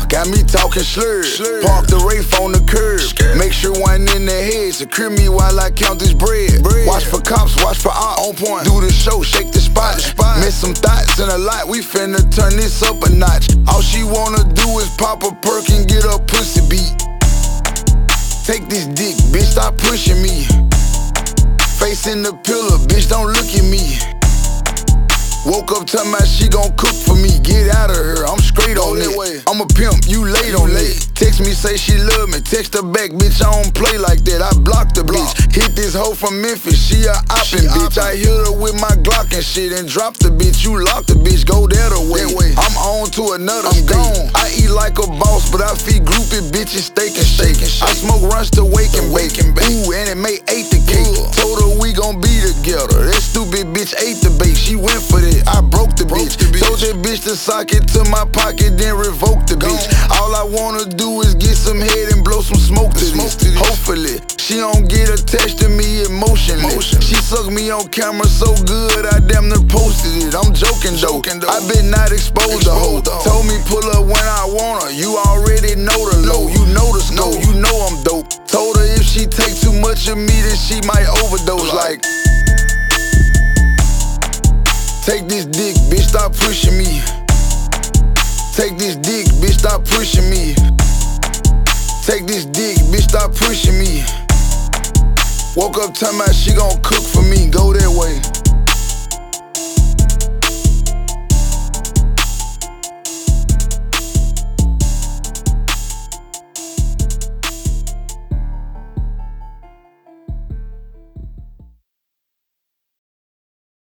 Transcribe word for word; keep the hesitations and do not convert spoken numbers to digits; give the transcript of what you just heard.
got me talking slurred. Slurred. Park the Wraith on the curb. Scared. Make sure one in the head. Secure me while I count this bread. bread. Watch for cops, watch for ops. On point. Do the show, shake the spot. The spot. Miss some thoughts and a lot. We finna turn this up a notch. All she wanna do is pop a perk and get her pussy beat. Take this dick, bitch, stop pushing me. Face in the pillar, bitch, don't look at me. Woke up talking about she gon' cook for me. Get out of her, I'm straight on it. I'm a pimp, you late on it. Text me, say she love me. Text her back, bitch, I don't play like that. I blocked the bitch. Hit this hoe from Memphis, she a oppin' bitch. I hit her with my Glock and shit and drop the bitch. You lock the bitch, go that away. I'm on to another I'm gone. I eat like a boss, but I feed groupie bitches steak and shake. I smoke runs to wake and bake. Ooh, and it made eight the cake. Told her we gon' be together. That stupid bitch ate the bake. She went for that. I broke the bitch. Told that bitch to sock it to my pocket, then revoke the bitch. All I wanna do is get some head and blow some smoke to this. Hopefully, she don't get attached to me emotionally. She sucked me on camera so good, I damn near posted it. I'm joking though. I been not exposed the hoe. Told me pull up when I want her. You already know the low. You know the snow. You know I'm dope. Told her if she take too much of me, then she might overdose. Like, take this dick, bitch, stop pushing me. Take this dick, bitch, stop pushing me. Take this dick, bitch, stop pushing me. Woke up talking about she gon' cook for me, go that way.